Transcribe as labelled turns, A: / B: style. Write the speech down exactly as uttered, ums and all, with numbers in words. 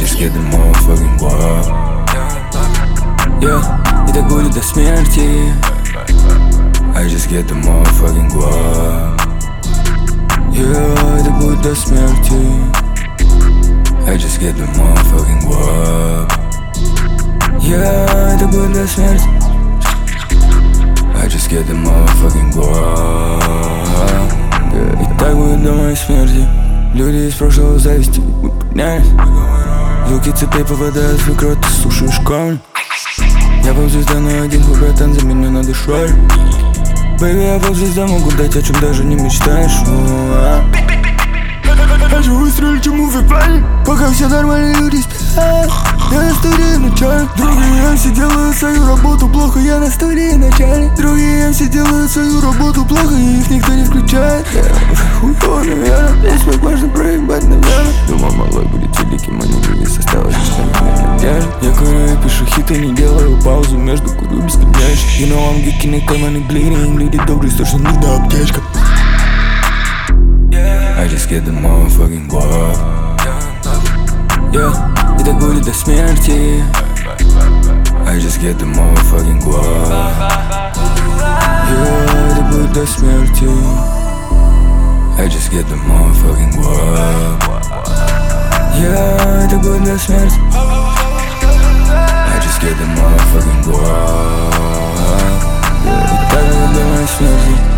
A: just get the motherfucking guap. Yeah, и так будет до смерти. I just get the motherfucking guap. Yeah, это будет до смерти. I just get the motherfucking guap. Yeah, это будет до смерти. I just get the motherfucking guap. Yeah, и так будет до моей смерти. Люди из прошлого зависти, мы поднялись. Звуки цепей попадают в микро, ты слушаешь камень. Я поп-звезда, но один хуй, братан, за меня надо шарь. Бэйби, я поп-звезда, могу дать, о чем даже не мечтаешь. Хочу выстрелить ему в экране, пока все нормальные люди спят. Я на студии начальник. Другие эм си делают свою работу плохо, я на студии начальник. Другие эм си делают свою работу плохо, и их никто не включает. Хуёво, наверное, весь мой можно проебать, наверное. Думал, малой будет великим, а не вывез, осталось лишь на надежда. Я курю и пишу хиты, не делаю паузу между курю бесконечно. You know I'm geeking, и карманы bleeding. Люди добрые, точно нужна аптечка. I just get the motherfucking guap. Yeah, и так будет до смерти. I just get the motherfucking guap. Yeah, это будет до смерти. I just get the motherfucking guap. Yeah, это будет до смерти. I just get the motherfucking guap. Yeah, и так будет до моей смерти.